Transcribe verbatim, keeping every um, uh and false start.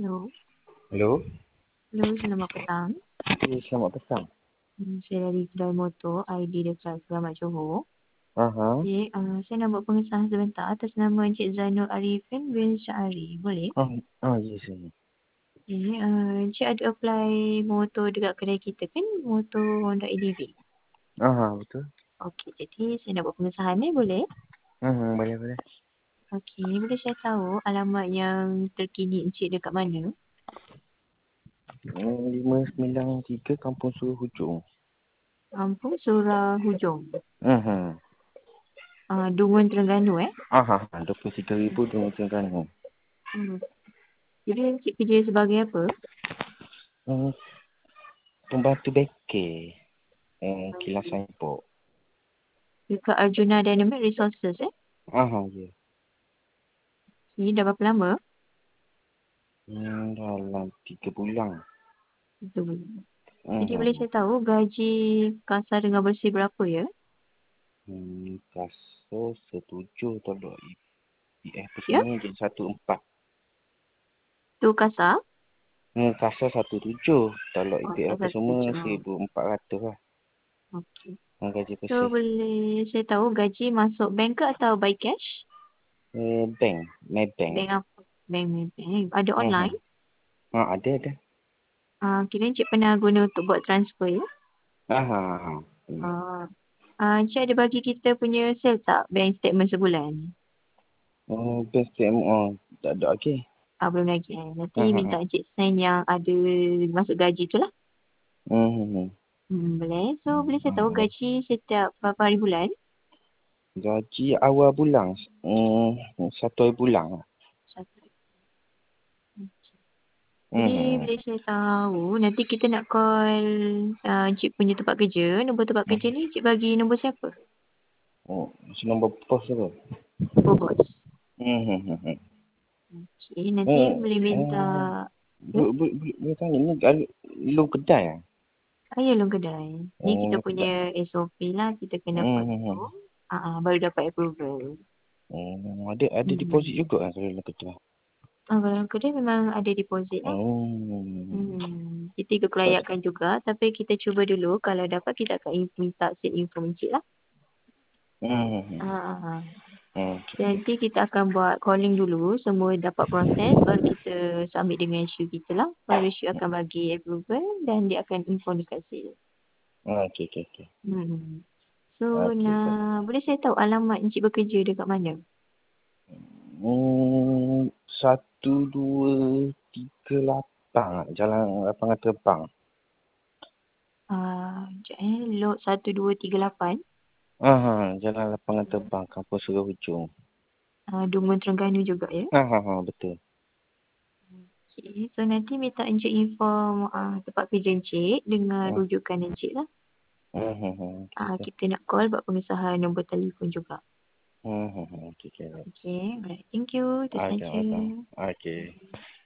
Hello. Hello. Hello, selamat petang. Okay, selamat petang. Hmm, saya dari kedai motor I D dekat Selamat Johor. Aha. Okey, uh, saya nak buat pengesahan sebentar atas nama Encik Zainul Arifin bin Syari. Boleh? Oh, oh yes, yes. Okey, uh, Encik ada apply motor dekat kedai kita kan? Motor Honda A D V. Aha, betul. Okey, jadi saya nak buat pengesahan ni, boleh? Hmm, boleh, boleh. Okey, boleh saya tahu alamat yang terkini Encik dekat mana? Hmm, lima sembilan tiga Kampung Suruh Hujung. Kampung Surah Hujung. Hmm. Uh, Dungun Terengganu eh? Aha, dua puluh tiga ribu dengan Terengganu. Hmm. Jadi Encik kerja sebagai apa? Hmm, pembantu bengkel. Hmm, kilang sampok. Dekat Arjuna Dynamic Resources eh? Aha, ya. Ini dah berapa lama? Hmm, dalam tiga bulan. Betul. Jadi boleh Hmm. saya tahu gaji kasar dengan bersih berapa ya? Hmm, kasar setuju tolak I P F apa Ya? semua jadi satu empat. Tu kasar? Hmm, kasar satu tujuh. Tolak Oh, I P F apa kasar semua tujuh. seribu empat ratus lah. Okey. Hmm, gaji So bersih. boleh saya tahu gaji masuk bank ke atau by cash? Eh, bank, Maybank. Bank apa? Bank, bank. Ada Hmm. online? Ha, ada ada. Ah, kira Encik pernah guna untuk buat transfer ya? Ah, ha, ha. Hmm. Ah, ah, Encik ada bagi kita punya sale tak? Bank statement sebulan? Oh, bank statement oh, tak ada lagi. Ah, belum lagi eh. Nanti Ha, ha, minta ha. Encik sign yang ada masuk gaji tu lah. Hmm, hmm. Hmm, boleh. So boleh saya tahu Hmm. gaji setiap berapa hari bulan? Gaji awal bulan, hmm, satu hari bulan. Satu. Jadi Hmm. boleh saya tahu nanti kita nak call uh, Encik punya tempat kerja. Nombor tempat kerja ni Encik bagi nombor siapa? Oh, nombor pos tu. Nombor bos. Hmm, hmm, hmm. hmm. Okey, nanti Hmm. boleh minta. Oh, Ya, boleh boleh boleh tanya ni kalau lu kedai ah? saya long kedai. Ni Oh, kita lu kedai. punya S O P lah. Kita kena Hmm, hmm, hmm. follow. Ah, uh, baru dapat approval. Oh, ada ada deposit Hmm. juga ah kalau lu kedai. Ah, kalau long kedai memang ada deposit lah. Oh. Hmm. Kita ikut kelayakan juga. Tapi kita cuba dulu. Kalau dapat kita akan minta set info Encik lah. Hmm. Ah, ah, ah. Hmm. Nanti kita akan buat calling dulu. Semua dapat proses. Baru kita submit dengan issue kita lah. Baru issue akan bagi approval. Dan dia akan inform dekat sale. Okey, okey, okey. Hmm. So, Okey, okey. nak, boleh saya tahu alamat Encik bekerja dekat mana? Hmm, satu, dua, tiga, lapan. Jalan lapangan terbang. Ah, sekejap eh. Lot satu dua tiga lapan. Ah, jalan lapangan terbang, Kampung Suruh Hujung. Ah, Dungun Terengganu juga ya? Ah, ha, ha, betul. Okay. So, nanti minta Encik inform ah, tempat kerja Encik dengan Hmm, rujukan Encik lah. hmm, hmm, hmm, okey, Ah, okey. kita nak call buat pengesahan nombor telefon juga. Hmm, hmm, hmm, okey, okey. Okay, alright. Thank you. Itu Okey, saja. okay. Okey.